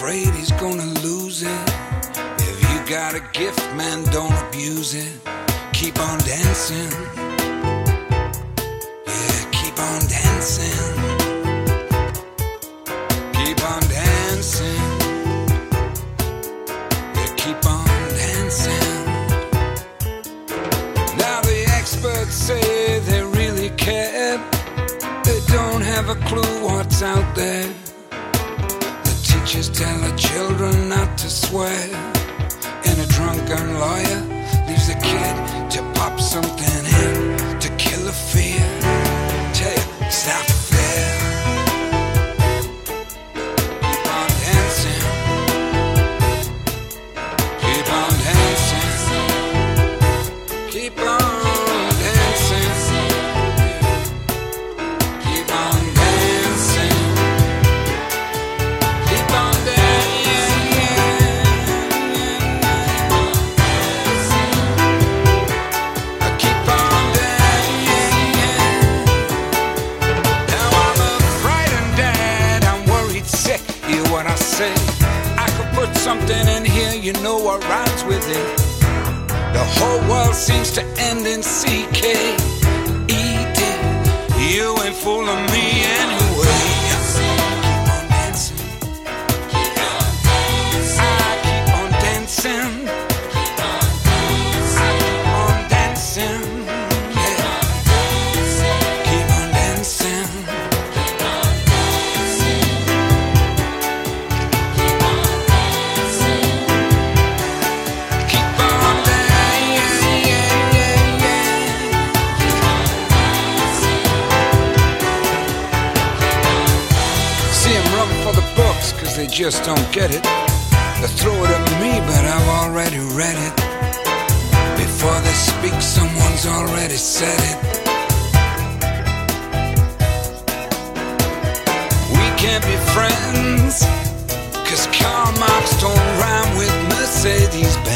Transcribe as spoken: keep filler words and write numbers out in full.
afraid he's gonna lose it. If you got a gift, man, don't abuse it. Keep on dancing. Yeah, keep on dancing. Keep on dancing. Yeah, keep on dancing. Now the experts say they really care. They don't have a clue what's out there. The teachers tell the children not to swear. And a drunken lawyer leaves a kid to pop something in to kill a fear. Tell you, it's not fair. Keep on dancing. Keep on dancing. Keep on dancing. Keep on dancing. Keep on dancing. Keep on dancing. Now I'm a frightened dad, I'm worried sick. Hear what I say? I could put something in here, you know what rhymes with it. The whole world seems to end in C K E D. You ain't fooling me anyway. Keep on dancing. I keep on dancing. I keep on dancing. Yeah. Keep on dancing. Keep on dancing. Yeah, yeah, yeah. See 'em run for the books, cause they just don't get it. They throw it at me, but I've already read it. Before they speak, someone's already said it. We can't be friends, cause Karl Marx don't rhyme with Mercedes